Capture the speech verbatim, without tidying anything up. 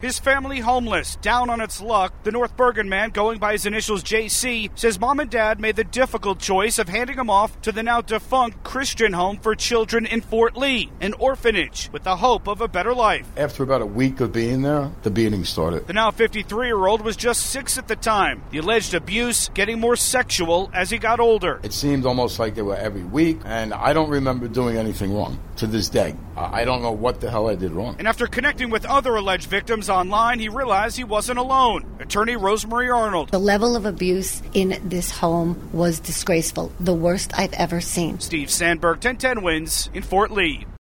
His family homeless, down on its luck. The North Bergen man, going by his initials J C, says mom and dad made the difficult choice of handing him off to the now defunct Christian Home for Children in Fort Lee, an orphanage, with the hope of a better life. After about a week of being there, the beating started. The now fifty-three-year-old was just six at the time. The alleged abuse getting more sexual as he got older. It seemed almost like they were every week, and I don't remember doing anything wrong to this day. I don't know what the hell I did wrong. And after connecting with other alleged victims online, he realized he wasn't alone. Attorney Rosemary Arnold. The level of abuse in this home was disgraceful, the worst I've ever seen. Steve Sandberg, ten ten Wins in Fort Lee.